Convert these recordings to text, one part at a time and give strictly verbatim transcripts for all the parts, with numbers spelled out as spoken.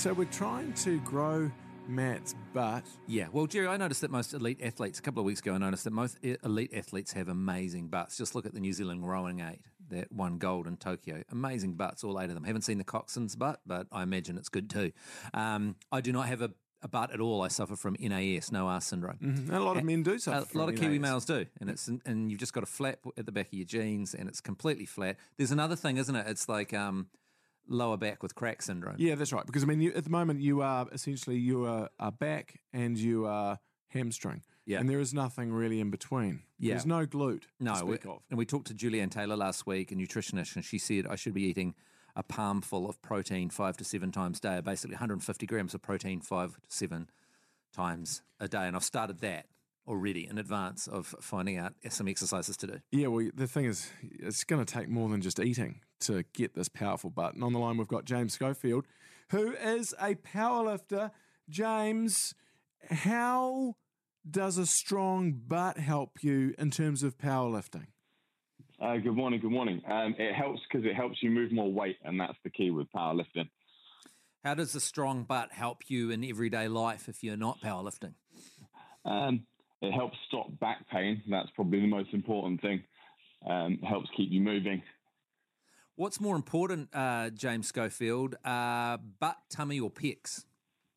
So we're trying to grow Matt's butt. Yeah, well, Jerry, I noticed that most elite athletes, a couple of weeks ago, I noticed that most elite athletes have amazing butts. Just look at the New Zealand rowing eight that won gold in Tokyo. Amazing butts, all eight of them. Haven't seen the coxswain's butt, but I imagine it's good too. Um, I do not have a, a butt at all. I suffer from N A S, no arse syndrome. Mm-hmm. A lot of men do suffer A from lot of N A S. Kiwi males do, and it's and you've just got a flap at the back of your jeans, and it's completely flat. There's another thing, isn't it? It's like um, lower back with crack syndrome. Yeah, that's right. Because, I mean, you, at the moment, you are essentially, you are, are back and you are hamstring. Yeah. And there is nothing really in between. Yeah. There's no glute No, to speak we, of. and we talked to Julianne Taylor last week, a nutritionist, and she said I should be eating a palmful of protein five to seven times a day, basically one hundred fifty grams of protein five to seven times a day. And I've started that already in advance of finding out some exercises to do. Yeah, well, the thing is, it's going to take more than just eating to get this powerful butt. And on the line, we've got James Schofield, who is a powerlifter. James, how does a strong butt help you in terms of powerlifting? Uh, good morning, good morning. Um, it helps because it helps you move more weight, and that's the key with powerlifting. How does a strong butt help you in everyday life if you're not powerlifting? Um, it helps stop back pain. That's probably the most important thing. Um, it helps keep you moving. What's more important, uh, James Schofield, uh, butt, tummy or pecs?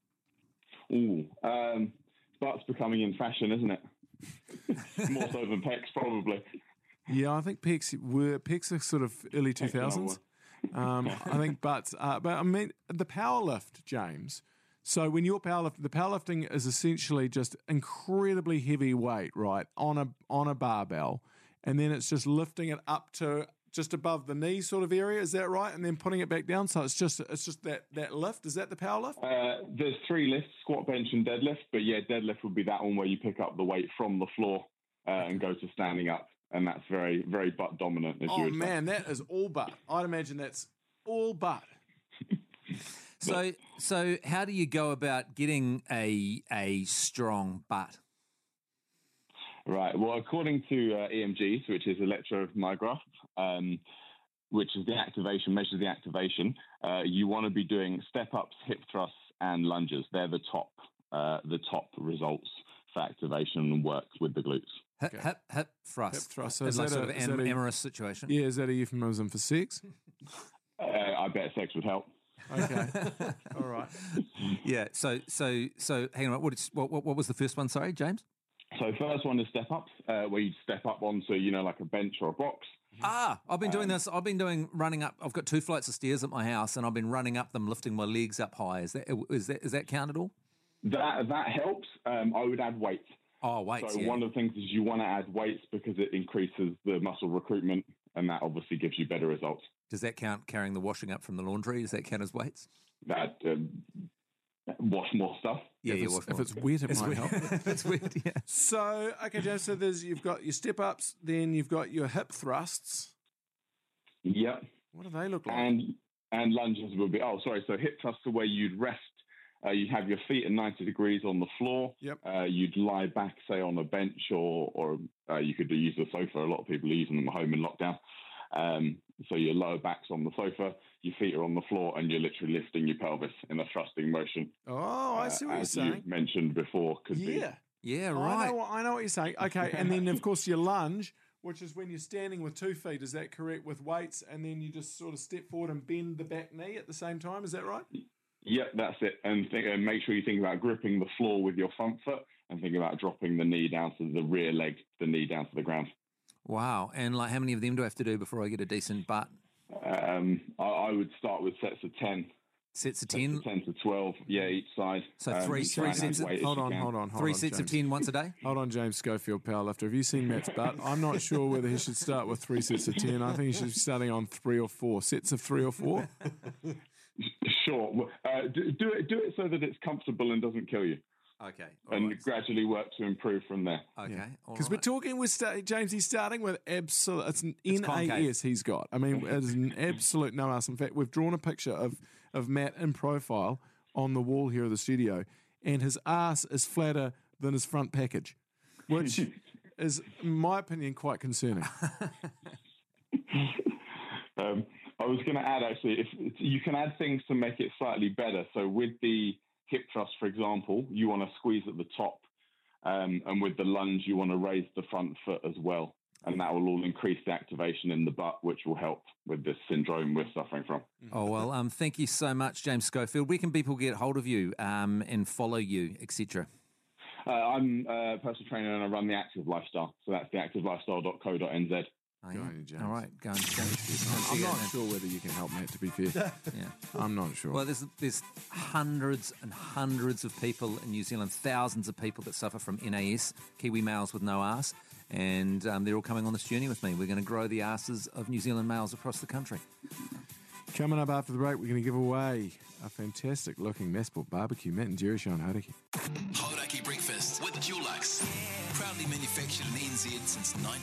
Ooh, um, butt's becoming in fashion, isn't it? More so than pecs, probably. Yeah, I think pecs were pecs are sort of early two thousands. Um, I think butts are, but I mean the power lift, James. So when you're powerlifting, the powerlifting is essentially just incredibly heavy weight, right, on a on a barbell, and then it's just lifting it up to just above the knee sort of area. Is that right? And then putting it back down. So it's just it's just that that lift. Is that the power lift? Uh, there's three lifts: squat, bench, and deadlift. But yeah, deadlift would be that one where you pick up the weight from the floor uh, and go to standing up, and that's very very butt dominant. As Oh you would man, that is all butt. I'd imagine that's all butt. So, so how do you go about getting a a strong butt? Right. Well, according to uh, E M Gs, which is electromyograph, um, which is the activation, measures the activation, uh, you want to be doing step-ups, hip thrusts, and lunges. They're the top, uh, the top results for activation and work with the glutes. Hip, Okay. hip, hip thrust. Hip thrust. So It's is like that sort a- of is an that a- amorous situation. Yeah, is that a euphemism for sex? Uh, I bet sex would help. Okay, all right. Yeah. So, so, so, hang on. What, is, what, what, what was the first one? Sorry, James. So first one is step ups, uh, where you step up onto, you know, like a bench or a box. Ah, I've been doing this. I've been doing running up. I've got two flights of stairs at my house, and I've been running up them, lifting my legs up high. Is that is that is that count at all? That that helps. Um, I would add weights. Oh, wait. So yeah. one of the things is you want to add weights because it increases the muscle recruitment, and that obviously gives you better results. Does that count carrying the washing up from the laundry? Does that count as weights? That um, wash more stuff. Yeah, if yeah. it's, Wash if more. it's wet, it It's might weird. help. It's weird. Yeah. So, okay, James, so there's, you've got your step-ups, then you've got your hip thrusts. Yep. What do they look like? And and lunges will be. Oh, sorry. So hip thrusts are where you'd rest. Uh, you'd have your feet at ninety degrees on the floor. Yep. Uh, you'd lie back, say, on a bench, or or uh, you could use the sofa. A lot of people are using them at home in lockdown. Um, so your lower back's on the sofa, your feet are on the floor, and you're literally lifting your pelvis in a thrusting motion. Oh, I see what uh, you're as saying. you mentioned before, could Yeah. Yeah. I Right. know, what, I know what you're saying. Okay, and then, of course, your lunge, which is when you're standing with two feet. Is that correct? With weights, and then you just sort of step forward and bend the back knee at the same time. Is that right? be. Yep, that's it. And, think, and make sure you think about gripping the floor with your front foot, and think about dropping the knee down to the rear leg, the knee down to the ground. Wow. And like, how many of them do I have to do before I get a decent butt? Um, I, I would start with sets of ten. Sets of Sets ten. of ten to twelve, yeah, each side. So Um, three- try three and add sets of- weight as Hold you on, can. hold on, hold Three on. sets of James. ten once a day. Hold on, James Schofield, powerlifter. Have you seen Matt's butt? I'm not sure whether he should start with three sets of ten. I think he should be starting on three or four sets of three or four. Sure. Well, Uh, do, do it. Do it so that it's comfortable and doesn't kill you, Okay. all and right. gradually work to improve from there. Okay. all Because we're right. talking with sta- James. He's starting with absolute. It's an N A concave. S he's got. I mean, it's an absolute no ass. In fact, we've drawn a picture of of Matt in profile on the wall here of the studio, and his ass is flatter than his front package, which is, in my opinion, quite concerning. Um, I was going to add, actually, if you can add things to make it slightly better. So with the hip thrust, for example, you want to squeeze at the top. Um, and with the lunge, you want to raise the front foot as well. And that will all increase the activation in the butt, which will help with this syndrome we're suffering from. Oh, well, um, thank you so much, James Schofield. Where can people get hold of you um, and follow you, et cetera? Uh, I'm a personal trainer and I run the Active Lifestyle. So that's the active lifestyle dot co dot n z. Oh, Go yeah. on, James. All right, go and go. I'm not sure whether you can help, Matt, to be fair. Yeah. I'm not sure. Well, there's there's hundreds and hundreds of people in New Zealand, thousands of people that suffer from N A S, Kiwi males with no arse, and um, they're all coming on this journey with me. We're going to grow the arses of New Zealand males across the country. Coming up after the break, we're going to give away a fantastic-looking Massport barbecue. Matt and Jerry show on Hauraki. Hauraki Breakfast with Dulux. Proudly manufactured in N Z since nineteen